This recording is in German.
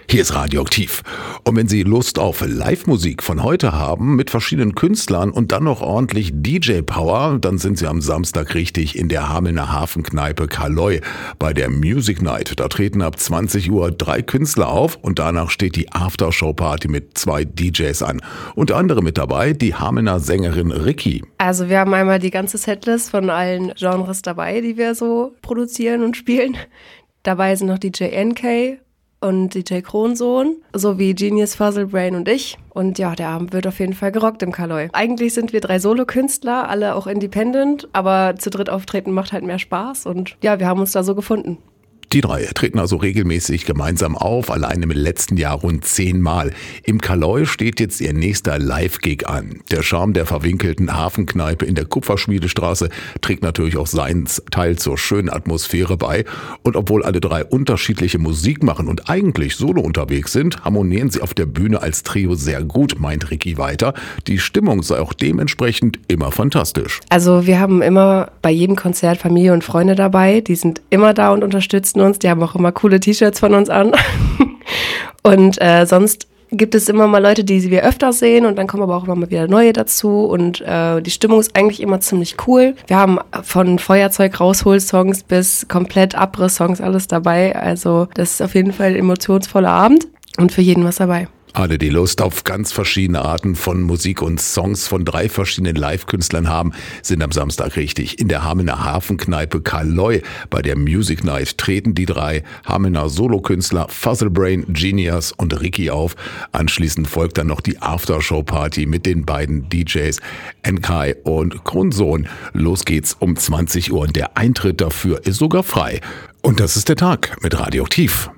Hier ist Radioaktiv. Und wenn Sie Lust auf Live-Musik von heute haben, mit verschiedenen Künstlern und dann noch ordentlich DJ-Power, dann sind Sie am Samstag richtig in der Hamelner Hafenkneipe Karloi bei der Music Night. Da treten ab 20 Uhr 3 Künstler auf und danach steht die Aftershow-Party mit 2 DJs an. Unter anderem mit dabei die Hamelner Sängerin Ricky. Also wir haben einmal die ganze Setlist von allen Genres dabei, die wir so produzieren und spielen. Dabei sind noch DJ NK und DJ Kronsohn, sowie Genius, Fuzzlebrain und ich. Und ja, der Abend wird auf jeden Fall gerockt im Karloi. Eigentlich sind wir 3 Solokünstler, alle auch independent, aber zu dritt auftreten macht halt mehr Spaß und ja, wir haben uns da so gefunden. Die 3 treten also regelmäßig gemeinsam auf, allein im letzten Jahr rund 10 Mal. Im Karloi steht jetzt ihr nächster Live-Gig an. Der Charme der verwinkelten Hafenkneipe in der Kupferschmiedestraße trägt natürlich auch seinen Teil zur schönen Atmosphäre bei. Und obwohl alle 3 unterschiedliche Musik machen und eigentlich solo unterwegs sind, harmonieren sie auf der Bühne als Trio sehr gut, meint Ricky weiter. Die Stimmung sei auch dementsprechend immer fantastisch. Also wir haben immer bei jedem Konzert Familie und Freunde dabei. Die sind immer da und unterstützen uns. Die haben auch immer coole T-Shirts von uns an. Und sonst gibt es immer mal Leute, die wir öfter sehen und dann kommen aber auch immer mal wieder neue dazu und die Stimmung ist eigentlich immer ziemlich cool. Wir haben von Feuerzeug-Raushol-Songs bis komplett Abriss-Songs alles dabei. Also das ist auf jeden Fall ein emotionsvoller Abend und für jeden was dabei. Alle, die Lust auf ganz verschiedene Arten von Musik und Songs von 3 verschiedenen Live-Künstlern haben, sind am Samstag richtig. In der Hamelner Hafenkneipe Karloi bei der Music Night treten die 3 Hamelner Solokünstler Fuzzlebrain, Genius und Ricky auf. Anschließend folgt dann noch die Aftershow-Party mit den beiden DJs Enkai und Kronsohn. Los geht's um 20 Uhr und der Eintritt dafür ist sogar frei. Und das ist der Tag mit Radioaktiv.